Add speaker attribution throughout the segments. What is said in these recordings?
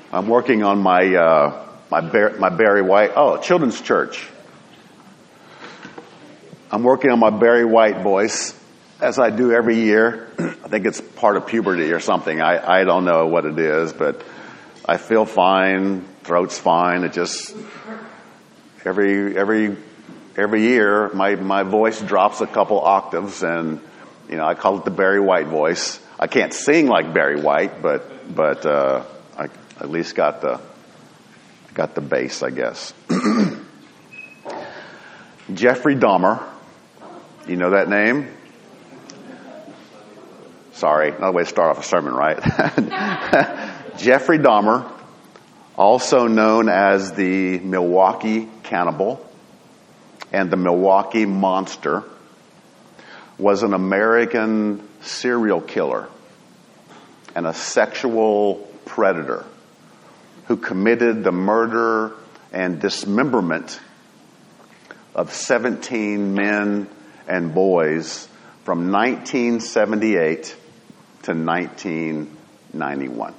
Speaker 1: I'm working on my Barry White, children's church. I'm working on my Barry White voice, as I do every year. I think it's part of puberty or something. I don't know what it is, but I feel fine. Throat's fine. It just, every year, my voice drops a couple octaves, and, I call it the Barry White voice. I can't sing like Barry White, but I at least got the bass, I guess. Jeffrey Dahmer. You know that name? Sorry, another way to start off a sermon, right? Jeffrey Dahmer, also known as the Milwaukee Cannibal and the Milwaukee Monster, was an American serial killer and a sexual predator who committed the murder and dismemberment of 17 men and boys from 1978 to 1991.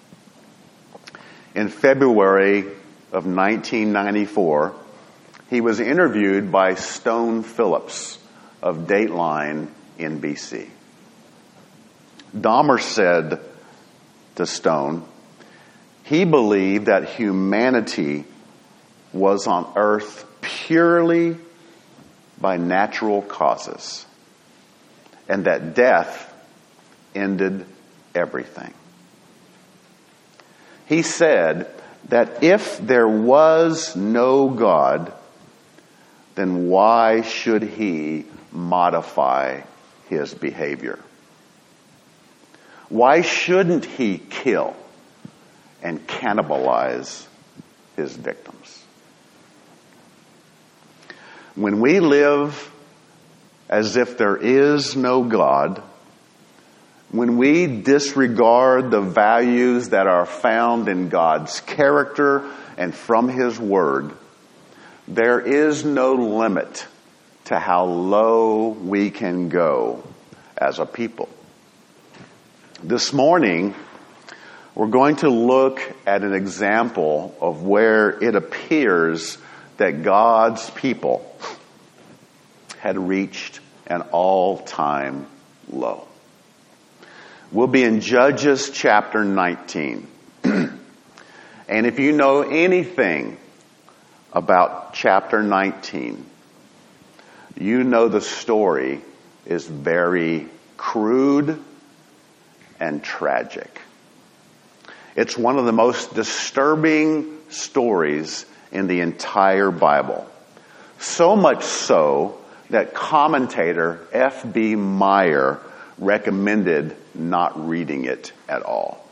Speaker 1: In February of 1994, he was interviewed by Stone Phillips of Dateline NBC. Dahmer said to Stone, he believed that humanity was on earth purely by natural causes, and that death ended everything. He said that if there was no God, then why should he modify his behavior? Why shouldn't he kill and cannibalize his victims? When we live as if there is no God, when we disregard the values that are found in God's character and from His Word, there is no limit to how low we can go as a people. This morning, we're going to look at an example of where it appears that God's people had reached an all-time low. We'll be in Judges chapter 19. And if you know anything about chapter 19, you know the story is very crude and tragic. It's one of the most disturbing stories in the entire Bible. So much so that commentator F.B. Meyer recommended not reading it at all.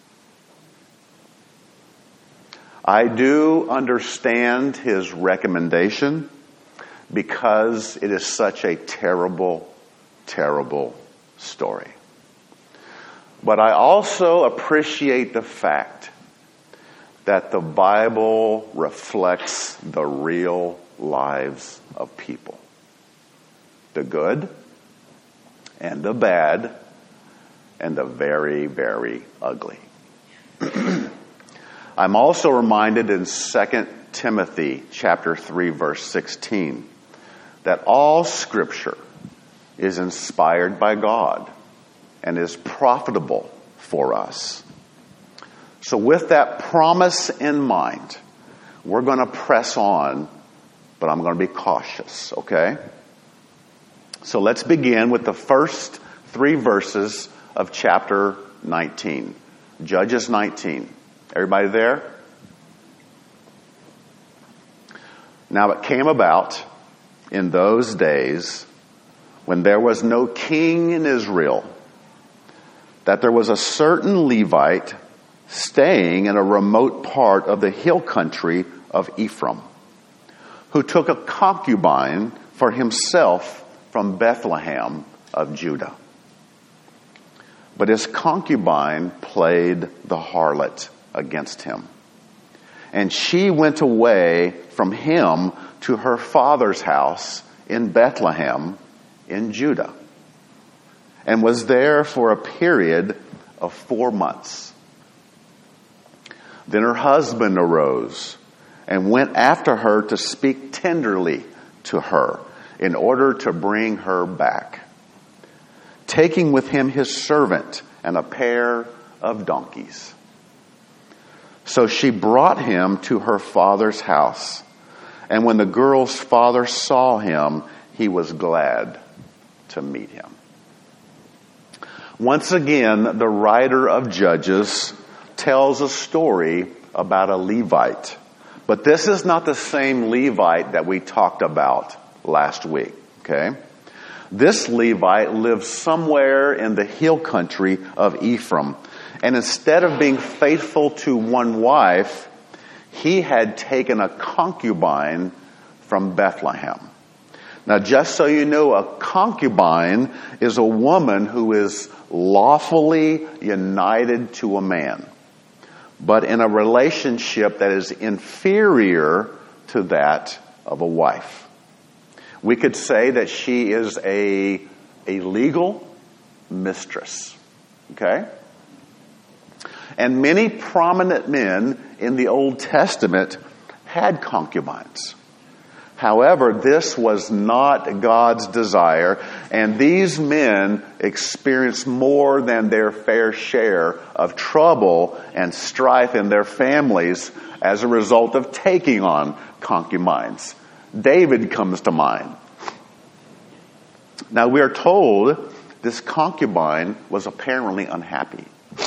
Speaker 1: I do understand his recommendation because it is such a terrible, terrible story. But I also appreciate the fact that the Bible reflects the real lives of people. The good and the bad and the very, very ugly. I'm also reminded in 2 Timothy chapter 3 verse 16 that all Scripture is inspired by God and is profitable for us. So with that promise in mind, we're going to press on, but I'm going to be cautious, okay? So let's begin with the first 3 verses of chapter 19. Judges 19. Everybody there? Now it came about in those days when there was no king in Israel that there was a certain Levite staying in a remote part of the hill country of Ephraim, who took a concubine for himself from Bethlehem of Judah. But his concubine played the harlot against him, and she went away from him to her father's house in Bethlehem in Judah, and was there for a period of 4 months. Then her husband arose and went after her to speak tenderly to her in order to bring her back, taking with him his servant and a pair of donkeys. So she brought him to her father's house. And when the girl's father saw him, he was glad to meet him. Once again, the writer of Judges tells a story about a Levite. But this is not the same Levite that we talked about last week, okay? This Levite lived somewhere in the hill country of Ephraim. And instead of being faithful to one wife, he had taken a concubine from Bethlehem. Now, just so you know, a concubine is a woman who is lawfully united to a man, but in a relationship that is inferior to that of a wife. We could say that she is a legal mistress. Okay? And many prominent men in the Old Testament had concubines. However, this was not God's desire, and these men experienced more than their fair share of trouble and strife in their families as a result of taking on concubines. David comes to mind. Now, we are told this concubine was apparently unhappy,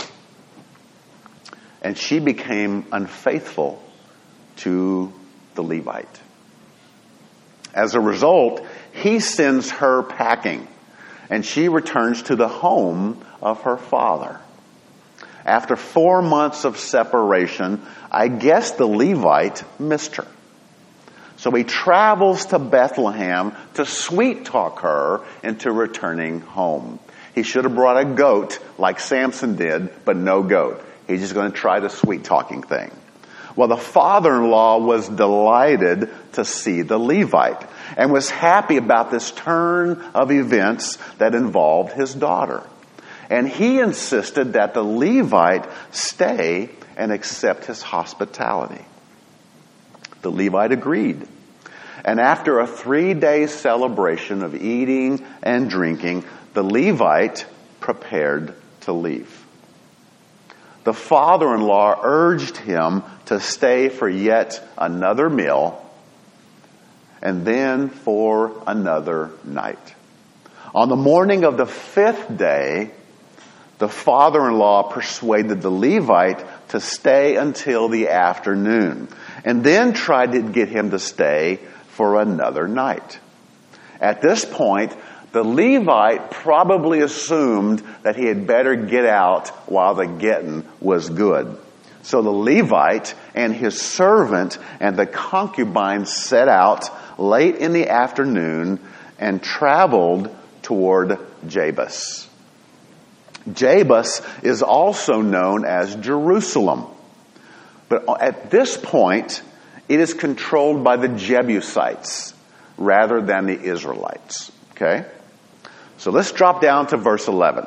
Speaker 1: and she became unfaithful to the Levite. As a result, he sends her packing, and she returns to the home of her father. After 4 months of separation, I guess the Levite missed her. So he travels to Bethlehem to sweet-talk her into returning home. He should have brought a goat like Samson did, but no goat. He's just going to try the sweet-talking thing. Well, the father-in-law was delighted to see the Levite and was happy about this turn of events that involved his daughter. And he insisted that the Levite stay and accept his hospitality. The Levite agreed. And after a 3-day celebration of eating and drinking, the Levite prepared to leave. The father-in-law urged him to stay for yet another meal and then for another night. On the morning of the 5th day, the father-in-law persuaded the Levite to stay until the afternoon and then tried to get him to stay for another night. At this point, the Levite probably assumed that he had better get out while the getting was good. So the Levite and his servant and the concubine set out late in the afternoon and traveled toward Jebus. Jebus is also known as Jerusalem. But at this point, it is controlled by the Jebusites rather than the Israelites. Okay? So let's drop down to verse 11.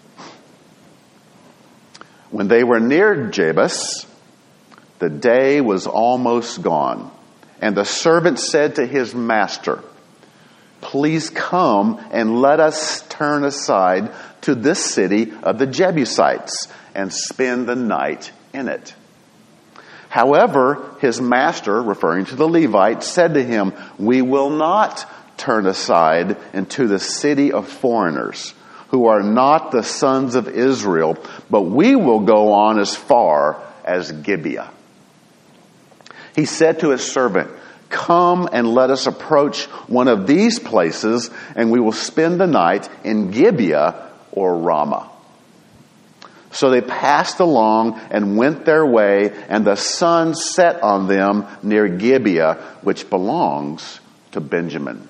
Speaker 1: When they were near Jebus, the day was almost gone, and the servant said to his master, "Please come and let us turn aside to this city of the Jebusites and spend the night in it." However, his master, referring to the Levite, said to him, "We will not turn aside into the city of foreigners, who are not the sons of Israel, but we will go on as far as Gibeah." He said to his servant, "Come and let us approach one of these places, and we will spend the night in Gibeah or Ramah." So they passed along and went their way, and the sun set on them near Gibeah, which belongs to Benjamin.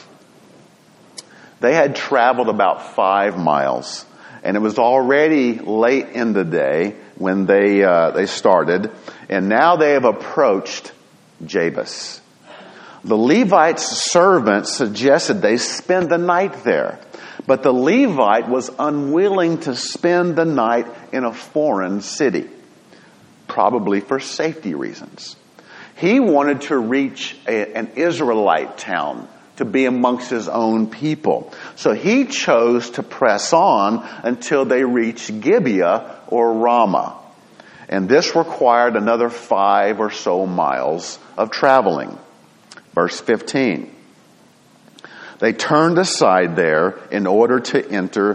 Speaker 1: They had traveled about 5 miles, and it was already late in the day when they started, and now they have approached Jebus. The Levite's servant suggested they spend the night there, but the Levite was unwilling to spend the night in a foreign city. probably for safety reasons. He wanted to reach an Israelite town, to be amongst his own people. So he chose to press on until they reached Gibeah or Ramah. And this required another 5 or so miles of traveling. Verse 15. They turned aside there in order to enter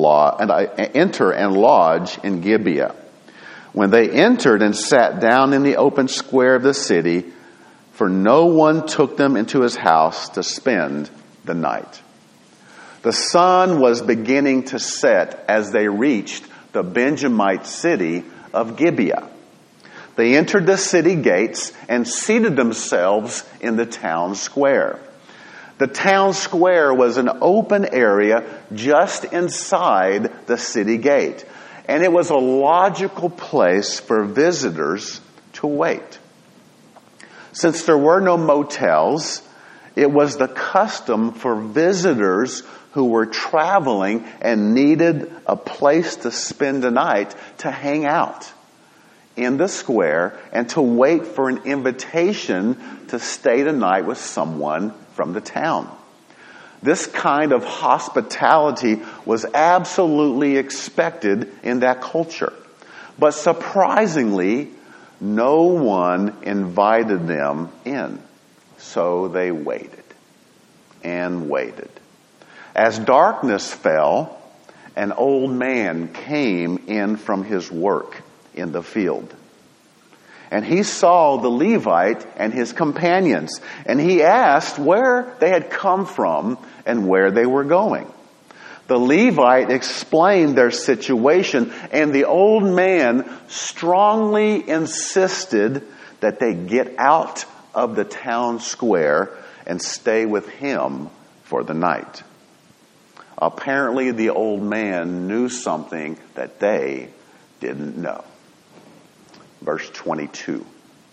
Speaker 1: and lodge in Gibeah. When they entered and sat down in the open square of the city, for no one took them into his house to spend the night. The sun was beginning to set as they reached the Benjamite city of Gibeah. They entered the city gates and seated themselves in the town square. The town square was an open area just inside the city gate, and it was a logical place for visitors to wait. Since there were no motels, it was the custom for visitors who were traveling and needed a place to spend the night to hang out in the square and to wait for an invitation to stay the night with someone from the town. This kind of hospitality was absolutely expected in that culture. But surprisingly, no one invited them in. So they waited and waited. As darkness fell, an old man came in from his work in the field. And he saw the Levite and his companions, and he asked where they had come from and where they were going. The Levite explained their situation, and the old man strongly insisted that they get out of the town square and stay with him for the night. Apparently, the old man knew something that they didn't know. Verse 22.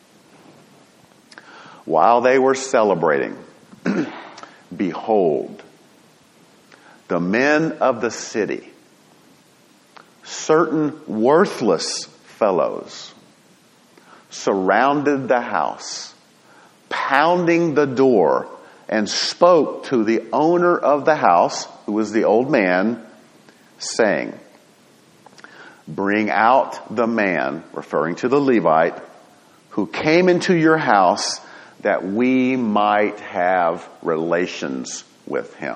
Speaker 1: While they were celebrating, behold, the men of the city, certain worthless fellows, surrounded the house, pounding the door, and spoke to the owner of the house, who was the old man, saying, "Bring out the man," referring to the Levite, "who came into your house, that we might have relations with him."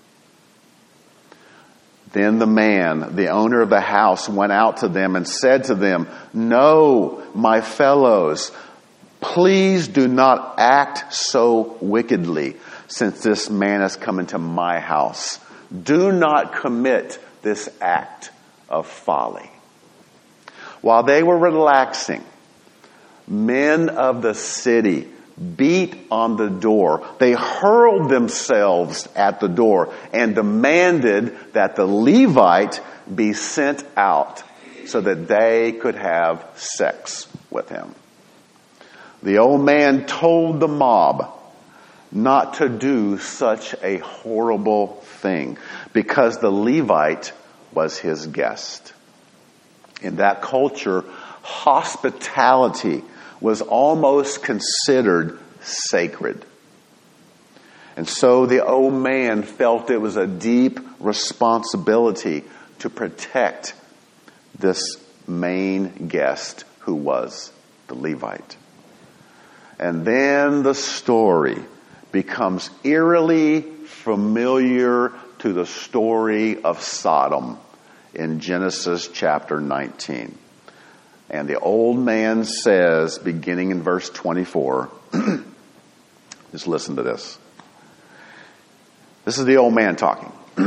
Speaker 1: Then the man, the owner of the house, went out to them and said to them, "No, my fellows, please do not act so wickedly, since this man has come into my house. Do not commit this act of folly." While they were relaxing, men of the city beat on the door. They hurled themselves at the door and demanded that the Levite be sent out so that they could have sex with him. The old man told the mob not to do such a horrible thing because the Levite was his guest. In that culture, hospitality was almost considered sacred. And so the old man felt it was a deep responsibility to protect this main guest who was the Levite. And then the story becomes eerily familiar to the story of Sodom in Genesis chapter 19. And the old man says, beginning in verse 24, just listen to this. This is the old man talking.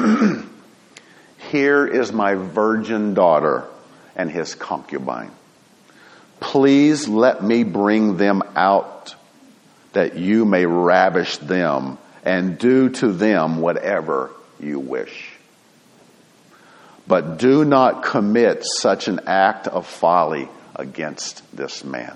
Speaker 1: "Here is my virgin daughter and his concubine. Please let me bring them out, that you may ravish them and do to them whatever you wish. But do not commit such an act of folly against this man."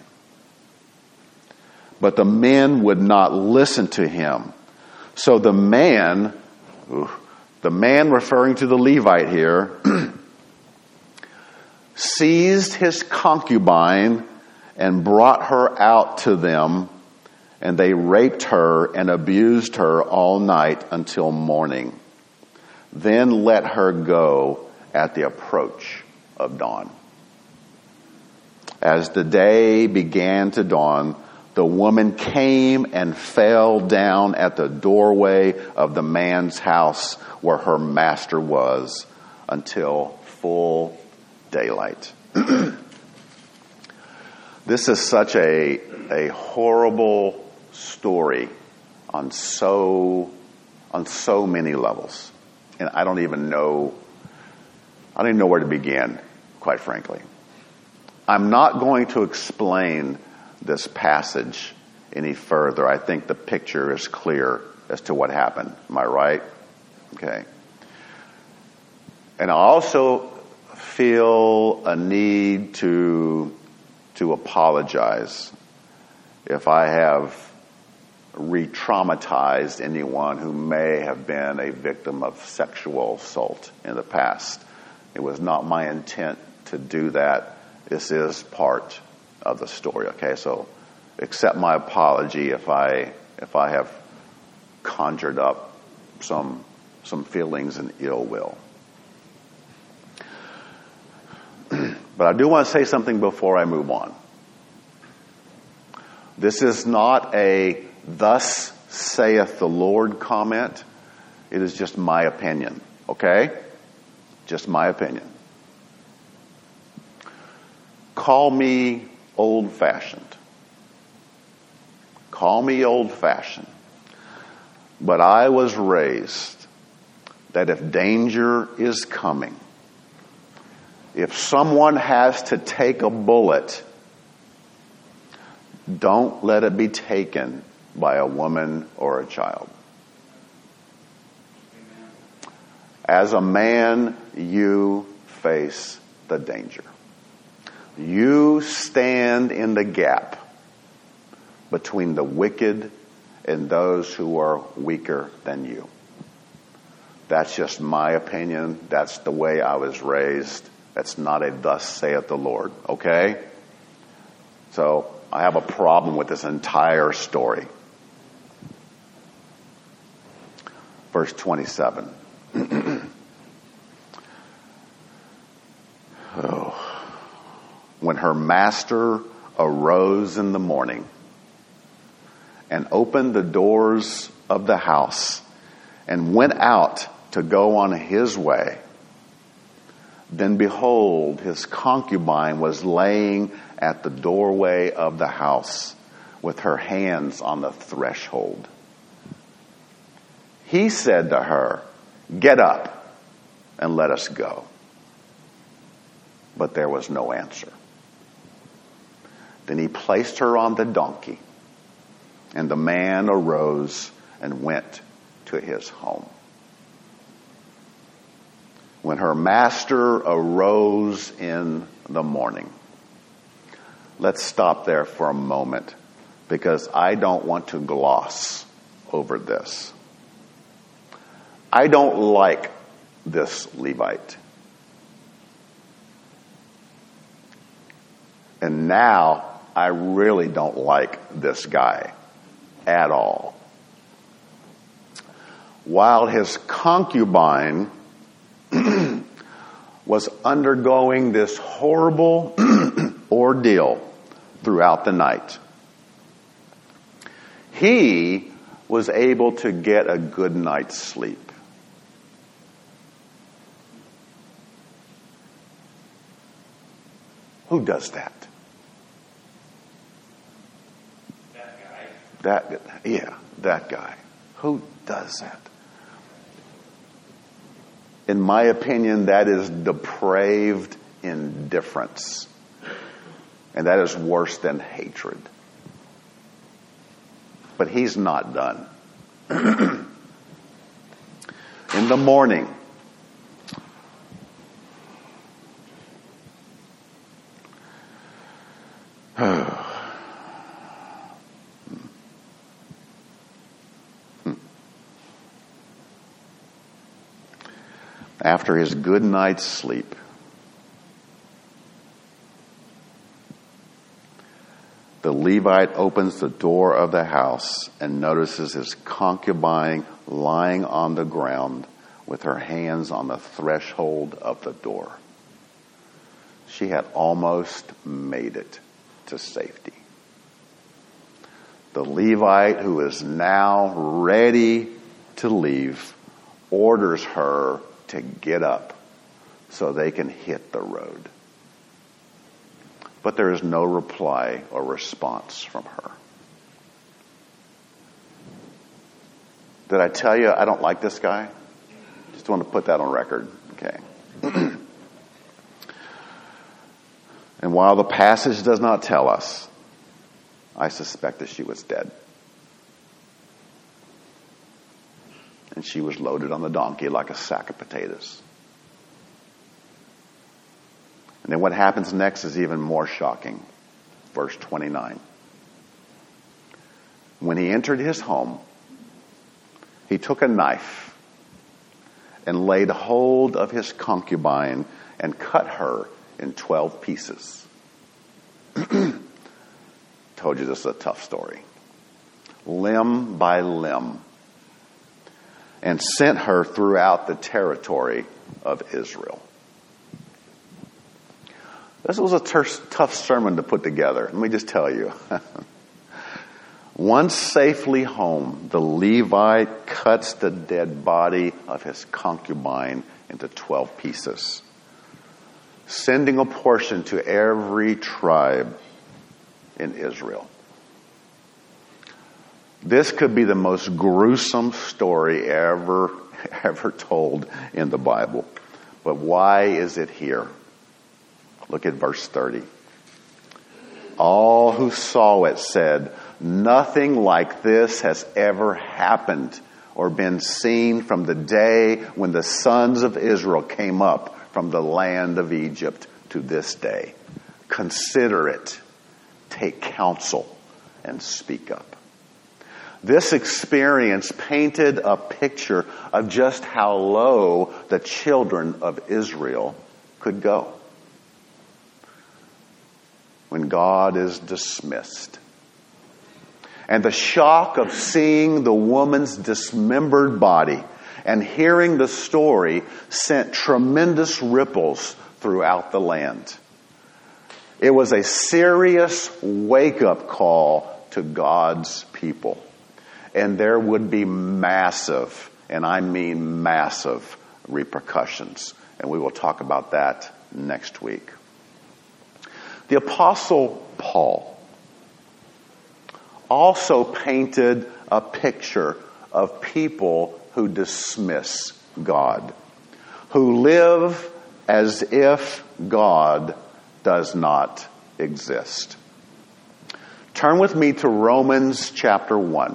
Speaker 1: But the men would not listen to him. So the man referring to the Levite here, seized his concubine and brought her out to them, and they raped her and abused her all night until morning. Then let her go at the approach of dawn. As the day began to dawn, the woman came and fell down at the doorway of the man's house where her master was until full daylight. This is such a horrible story on so many levels. And I don't even know where to begin, quite frankly. I'm not going to explain this passage any further. I think the picture is clear as to what happened. Am I right? Okay. And I also feel a need to apologize if I have re-traumatized anyone who may have been a victim of sexual assault in the past. It was not my intent to do that. This is part of the story, okay? So accept my apology if I have conjured up some feelings and ill will. But I do want to say something before I move on. This is not a "thus saith the Lord" comment. It is just my opinion, okay? Just my opinion. Call me old-fashioned. Call me old-fashioned. But I was raised that if danger is coming, if someone has to take a bullet, don't let it be taken by a woman or a child. As a man, you face the danger. You stand in the gap between the wicked and those who are weaker than you. That's just my opinion. That's the way I was raised. That's not a "thus saith the Lord," okay? So I have a problem with this entire story. Verse 27. When her master arose in the morning and opened the doors of the house and went out to go on his way, then behold, his concubine was laying at the doorway of the house with her hands on the threshold. He said to her, "Get up and let us go." But there was no answer. Then he placed her on the donkey, and the man arose and went to his home. When her master arose in the morning. Let's stop there for a moment, because I don't want to gloss over this. I don't like this Levite. And now I really don't like this guy at all. While his concubine was undergoing this horrible ordeal throughout the night, he was able to get a good night's sleep. Who does that? That guy. Who does that? In my opinion, that is depraved indifference. And that is worse than hatred. But he's not done. In the morning, after his good night's sleep, The Levite opens the door of the house and notices his concubine lying on the ground with her hands on the threshold of the door. She had almost made it to safety. The Levite, who is now ready to leave, orders her to get up so they can hit the road. But there is no reply or response from her. Did I tell you I don't like this guy? Just want to put that on record. Okay. And while the passage does not tell us, I suspect that she was dead. And she was loaded on the donkey like a sack of potatoes. And then what happens next is even more shocking. Verse 29. When he entered his home, he took a knife and laid hold of his concubine and cut her in 12 pieces. Told you this is a tough story. Limb by limb. And sent her throughout the territory of Israel. This was a tough sermon to put together. Let me just tell you. Once safely home, the Levite cuts the dead body of his concubine into 12 pieces, sending a portion to every tribe in Israel. This could be the most gruesome story ever told in the Bible. But why is it here? Look at verse 30. All who saw it said, nothing like this has ever happened or been seen from the day when the sons of Israel came up from the land of Egypt to this day. Consider it, take counsel, and speak up. This experience painted a picture of just how low the children of Israel could go when God is dismissed. And the shock of seeing the woman's dismembered body and hearing the story sent tremendous ripples throughout the land. It was a serious wake-up call to God's people. And there would be massive, and I mean massive, repercussions. And we will talk about that next week. The Apostle Paul also painted a picture of people who dismiss God, who live as if God does not exist. Turn with me to Romans chapter 1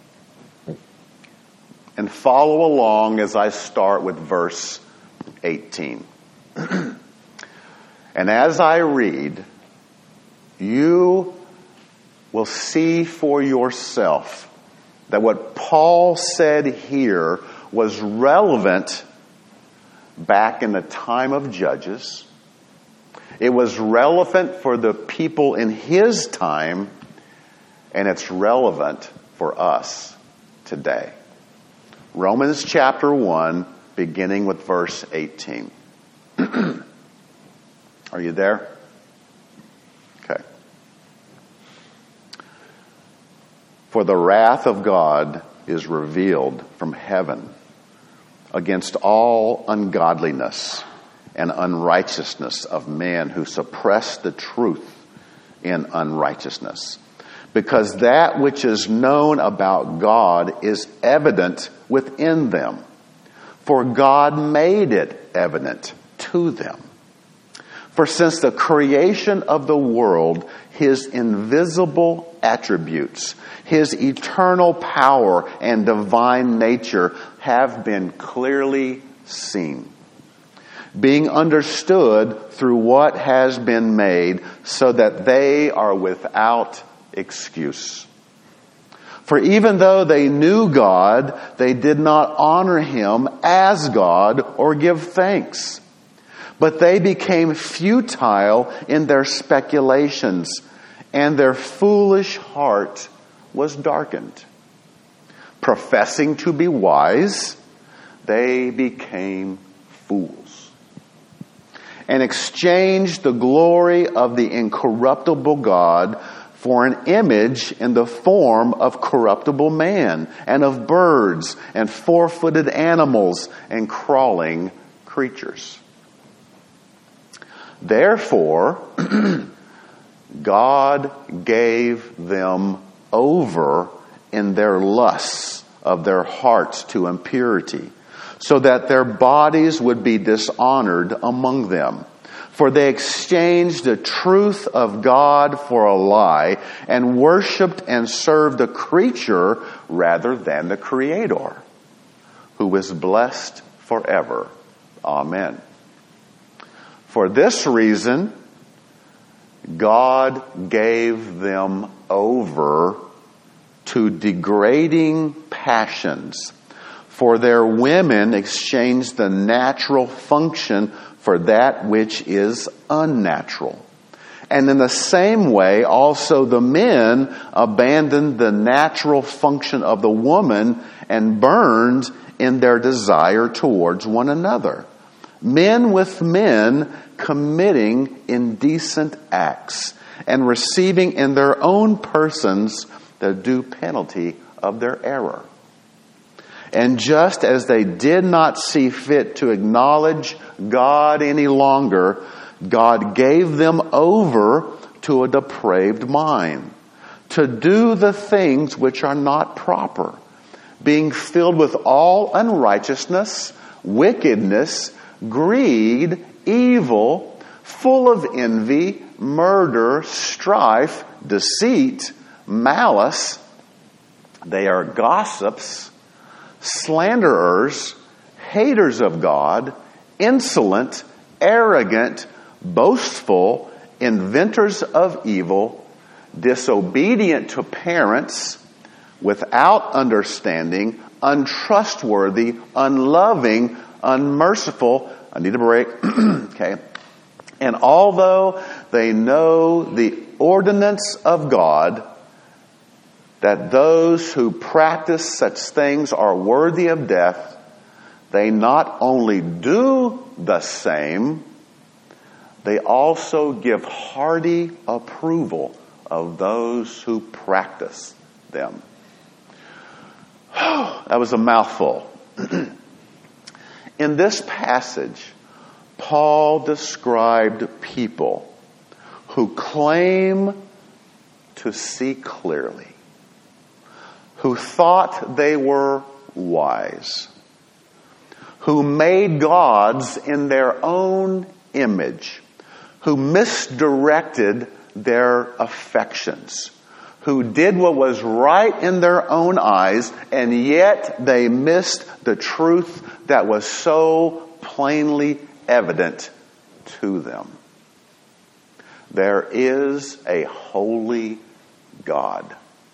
Speaker 1: and follow along as I start with verse 18. And as I read, you will see for yourself that what Paul said here was relevant back in the time of Judges. It was relevant for the people in his time, and it's relevant for us today. Romans chapter 1, beginning with verse 18. Are you there? Okay. For the wrath of God is revealed from heaven against all ungodliness and unrighteousness of men who suppress the truth in unrighteousness. Because that which is known about God is evident within them. For God made it evident to them. For since the creation of the world, his invisible attributes, his eternal power and divine nature have been clearly seen, being understood through what has been made, so that they are without excuse. For even though they knew God, they did not honor him as God or give thanks. But they became futile in their speculations, and their foolish heart was darkened. Professing to be wise, they became fools, and exchanged the glory of the incorruptible God for an image in the form of corruptible man, and of birds, and four-footed animals, and crawling creatures. Therefore, God gave them over in their lusts of their hearts to impurity, so that their bodies would be dishonored among them. For they exchanged the truth of God for a lie, and worshipped and served a creature rather than the Creator, who is blessed forever. Amen. For this reason, God gave them over to degrading passions. For their women exchanged the natural function for that which is unnatural. And in the same way, also the men abandoned the natural function of the woman and burned in their desire towards one another. Men with men committing indecent acts and receiving in their own persons the due penalty of their error. And just as they did not see fit to acknowledge God any longer, God gave them over to a depraved mind, to do the things which are not proper, being filled with all unrighteousness, wickedness, greed, evil, full of envy, murder, strife, deceit, malice. They are gossips, slanderers, haters of God, insolent, arrogant, boastful, inventors of evil, disobedient to parents, without understanding, untrustworthy, unloving, unmerciful. I need a break. Okay. And although they know the ordinance of God, that those who practice such things are worthy of death, they not only do the same, they also give hearty approval of those who practice them. That was a mouthful. In this passage, Paul described people who claim to see clearly, who thought they were wise, who made gods in their own image, who misdirected their affections, who did what was right in their own eyes, and yet they missed the truth that was so plainly evident to them. There is a holy God.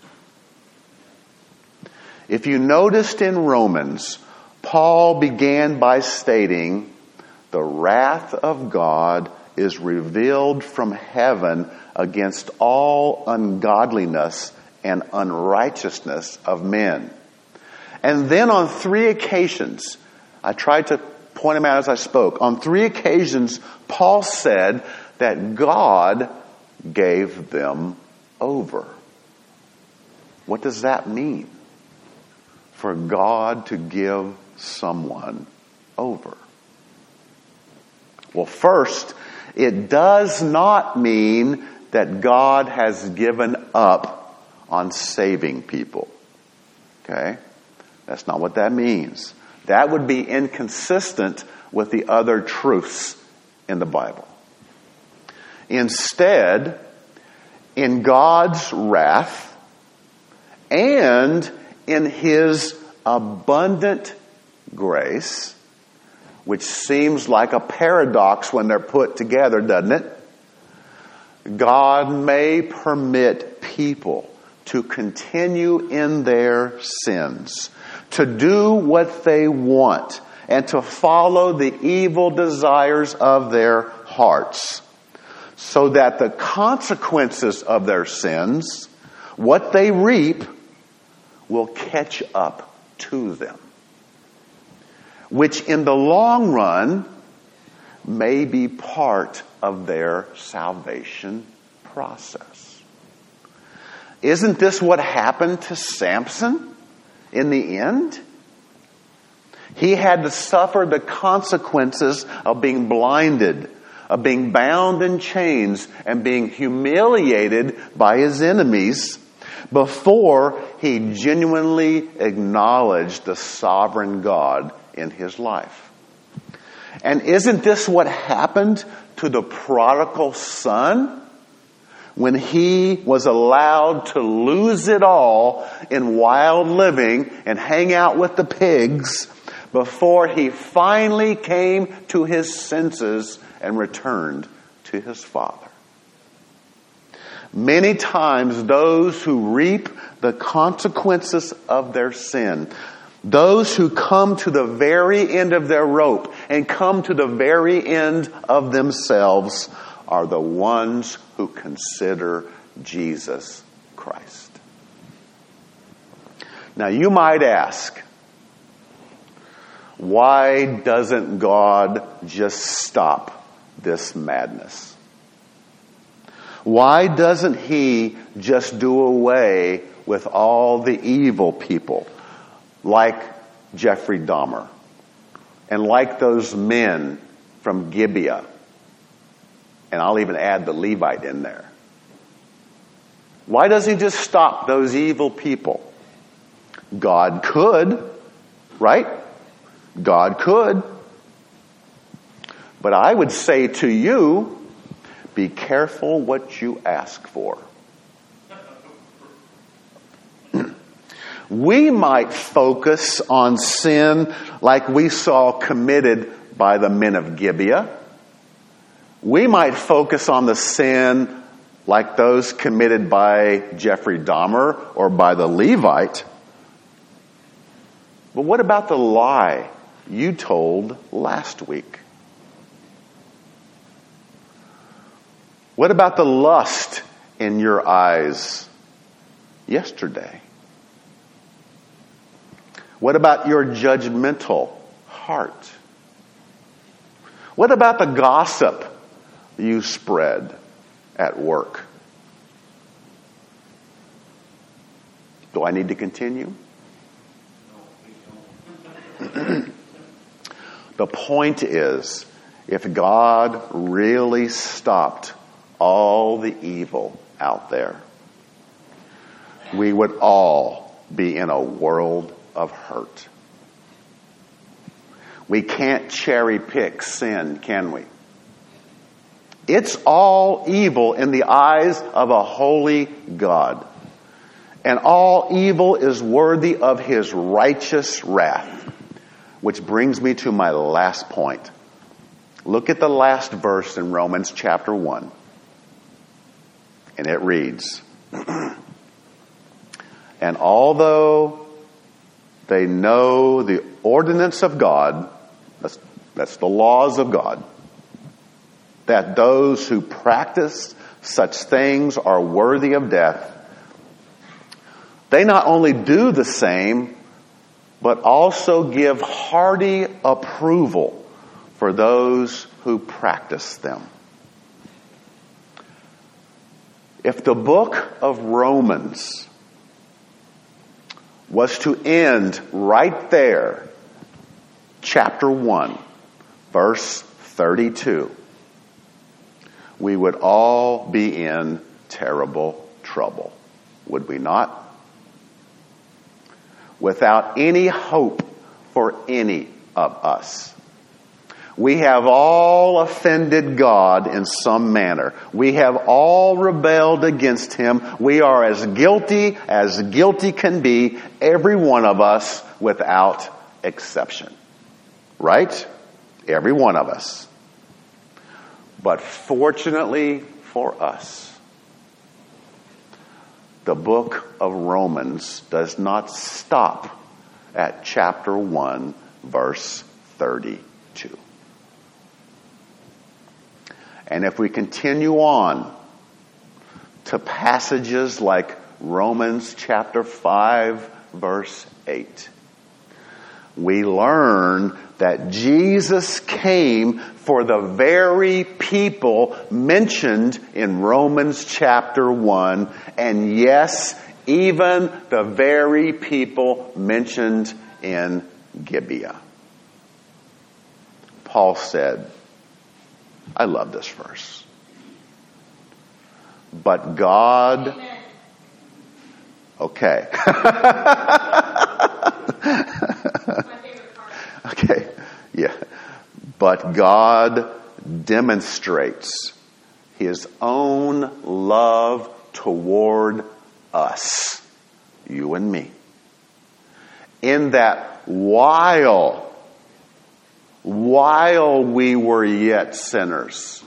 Speaker 1: If you noticed in Romans, Paul began by stating, the wrath of God is revealed from heaven against all ungodliness and unrighteousness of men. And then on 3 occasions, I tried to point them out as I spoke. On 3 occasions, Paul said that God gave them over. What does that mean? For God to give someone over. Well, first, it does not mean that God has given up on saving people. Okay? That's not what that means. That would be inconsistent with the other truths in the Bible. Instead, in God's wrath and in His abundant grace, which seems like a paradox when they're put together, doesn't it? God may permit people to continue in their sins, to do what they want, and to follow the evil desires of their hearts, so that the consequences of their sins, what they reap, will catch up to them, which in the long run may be part of their salvation process. Isn't this what happened to Samson in the end? He had to suffer the consequences of being blinded, of being bound in chains, and being humiliated by his enemies before he genuinely acknowledged the sovereign God in his life. And isn't this what happened to the prodigal son when he was allowed to lose it all in wild living and hang out with the pigs before he finally came to his senses and returned to his father? Many times those who reap the consequences of their sin, those who come to the very end of their rope and come to the very end of themselves, are the ones who consider Jesus Christ. Now you might ask, why doesn't God just stop this madness? Why doesn't He just do away with all the evil people like Jeffrey Dahmer and like those men from Gibeah? And I'll even add the Levite in there. Why doesn't He just stop those evil people? God could, right? God could. But I would say to you, be careful what you ask for. We might focus on sin like we saw committed by the men of Gibeah. We might focus on the sin like those committed by Jeffrey Dahmer or by the Levite. But what about the lie you told last week? What about the lust in your eyes yesterday? What about your judgmental heart? What about the gossip you spread at work? Do I need to continue? The point is, if God really stopped all the evil out there, we would all be in a world of hurt. We can't cherry pick sin, can we? It's all evil in the eyes of a holy God. And all evil is worthy of His righteous wrath. Which brings me to my last point. Look at the last verse in Romans chapter 1. And it reads, and although they know the ordinance of God, that's the laws of God, that those who practice such things are worthy of death, they not only do the same, but also give hearty approval for those who practice them. If the book of Romans was to end right there, chapter 1, verse 32, we would all be in terrible trouble, would we not? Without any hope for any of us. We have all offended God in some manner. We have all rebelled against Him. We are as guilty can be, every one of us without exception. Right? Every one of us. But fortunately for us, the book of Romans does not stop at chapter 1, verse 32. And if we continue on to passages like Romans chapter 5, verse 8, we learn that Jesus came for the very people mentioned in Romans chapter 1, and yes, even the very people mentioned in Gibeah. Paul said, I love this verse. But God... Amen. Okay. Okay, yeah. But God demonstrates His own love toward us, you and me, in that while we were yet sinners,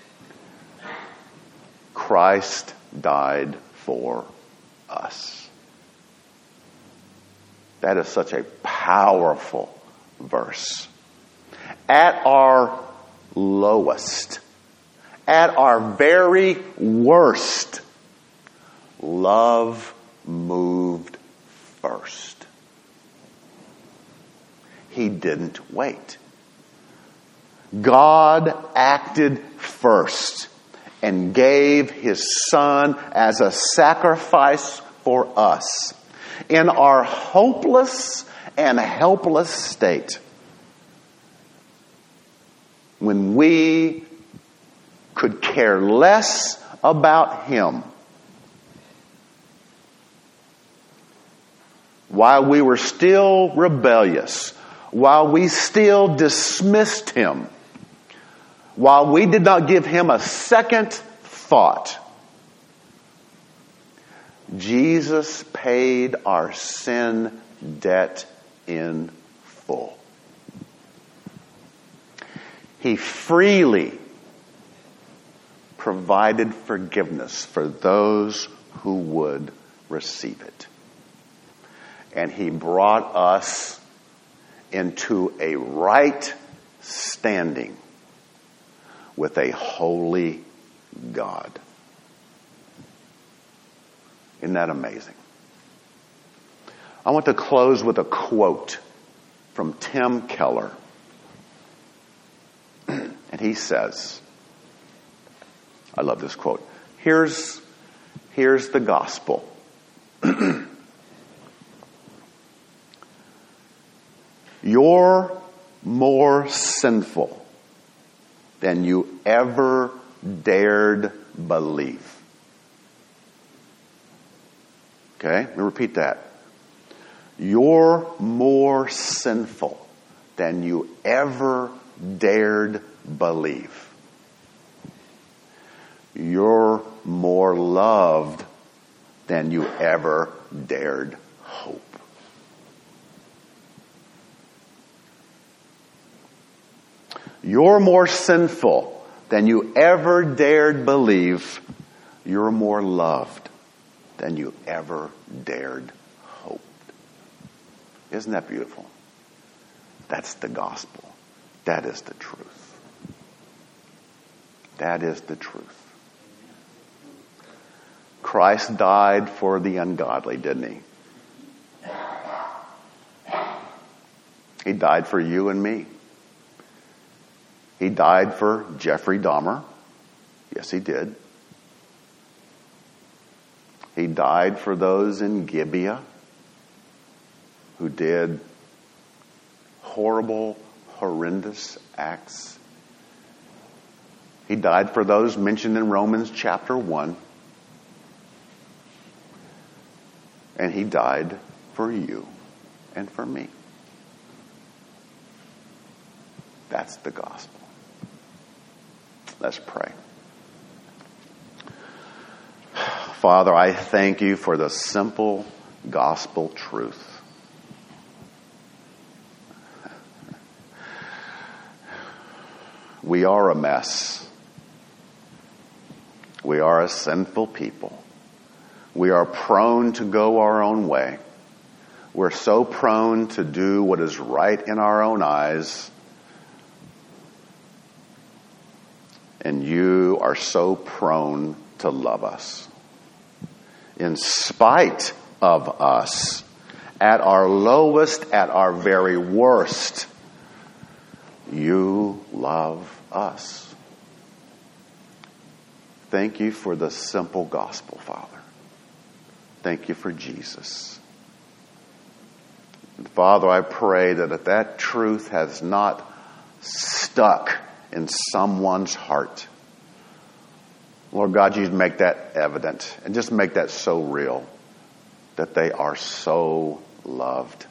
Speaker 1: Christ died for us. That is such a powerful verse. At our lowest, at our very worst, love moved first. He didn't wait. God acted first and gave His Son as a sacrifice for us in our hopeless and helpless state, when we could care less about Him, while we were still rebellious, while we still dismissed Him, while we did not give Him a second thought, Jesus paid our sin debt in full. He freely provided forgiveness for those who would receive it. And He brought us into a right standing with a holy God. Isn't that amazing? I want to close with a quote from Tim Keller. And he says, I love this quote. Here's the gospel. You're more sinful than you ever dared believe. Okay, let me repeat that. You're more sinful than you ever dared believe. You're more loved than you ever dared hope. You're more sinful than you ever dared believe. You're more loved than you ever dared hope. Isn't that beautiful? That's the gospel. That is the truth. That is the truth. Christ died for the ungodly, didn't He? He died for you and me. He died for Jeffrey Dahmer. Yes, He did. He died for those in Gibeah who did horrible, horrendous acts. He died for those mentioned in Romans chapter 1. And He died for you and for me. That's the gospel. Let's pray. Father, I thank You for the simple gospel truth. We are a mess. We are a sinful people. We are prone to go our own way. We're so prone to do what is right in our own eyes. And you are so prone to love us. In spite of us, at our lowest, at our very worst, you love us. Thank you for the simple gospel, Father. Thank you for Jesus. And Father, I pray that if that truth has not stuck in someone's heart, Lord God, you'd make that evident and just make that so real that they are so loved.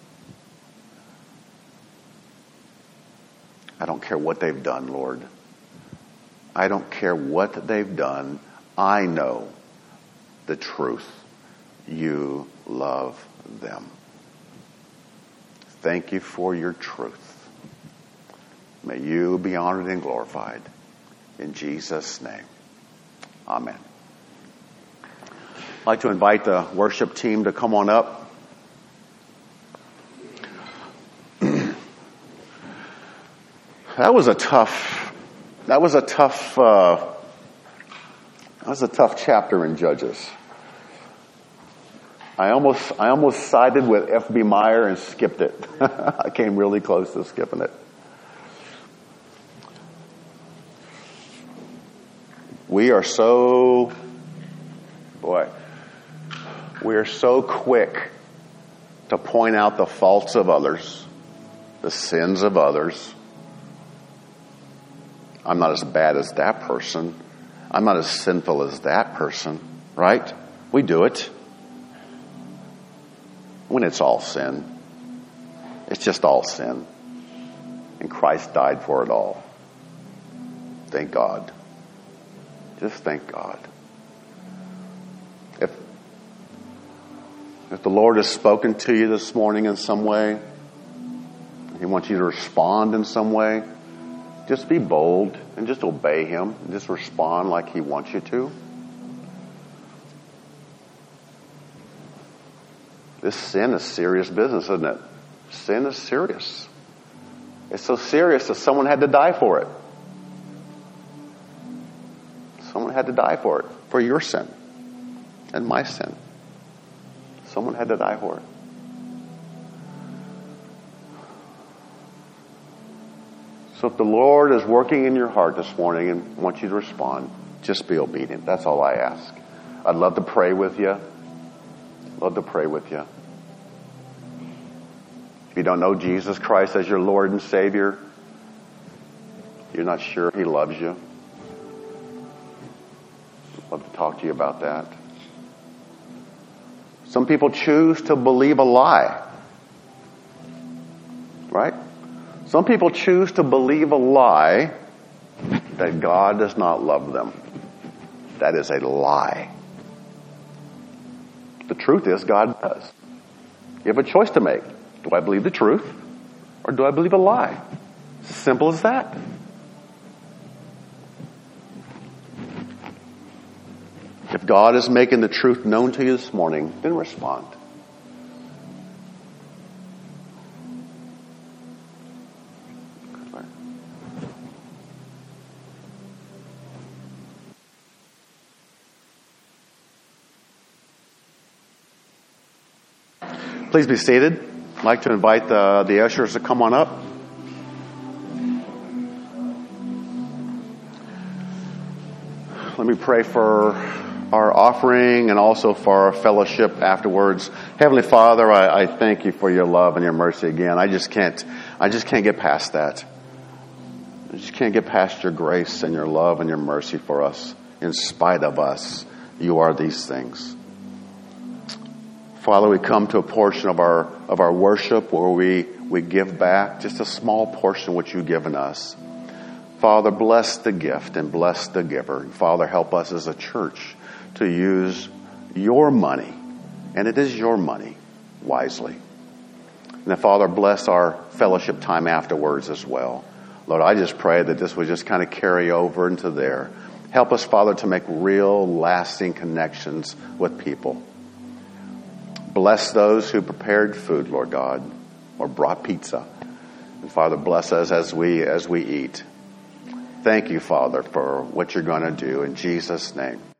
Speaker 1: I don't care what they've done, Lord. I don't care what they've done. I know the truth. You love them. Thank you for your truth. May you be honored and glorified. In Jesus' name, amen. I'd like to invite the worship team to come on up. That was a tough chapter in Judges. I almost sided with F.B. Meyer and skipped it. I came really close to skipping it. We are so quick to point out the faults of others, the sins of others. I'm not as bad as that person. I'm not as sinful as that person, right? We do it. When it's all sin. It's just all sin. And Christ died for it all. Thank God. Just thank God. If the Lord has spoken to you this morning in some way, He wants you to respond in some way, just be bold and just obey Him and just respond like He wants you to. This sin is serious business, isn't it? Sin is serious. It's so serious that someone had to die for it. Someone had to die for it. For your sin and my sin. Someone had to die for it. So if the Lord is working in your heart this morning and wants you to respond, just be obedient. That's all I ask. I'd love to pray with you. Love to pray with you. If you don't know Jesus Christ as your Lord and Savior, you're not sure He loves you, I'd love to talk to you about that. Some people choose to believe a lie. Right? Some people choose to believe a lie that God does not love them. That is a lie. The truth is, God does. You have a choice to make. Do I believe the truth or do I believe a lie? It's as simple as that. If God is making the truth known to you this morning, then respond. Please be seated. I'd like to invite the ushers to come on up. Let me pray for our offering and also for our fellowship afterwards. Heavenly Father, I thank you for your love and your mercy again. I just can't get past that. I just can't get past your grace and your love and your mercy for us. In spite of us, you are these things. Father, we come to a portion of our worship where we give back just a small portion which you've given us. Father, bless the gift and bless the giver. Father, help us as a church to use your money, and it is your money, wisely. And then, Father, bless our fellowship time afterwards as well. Lord, I just pray that this would just kind of carry over into there. Help us, Father, to make real, lasting connections with people. Bless those who prepared food, Lord God, or brought pizza. And Father, bless us as we eat. Thank you, Father, for what you're going to do in Jesus' name.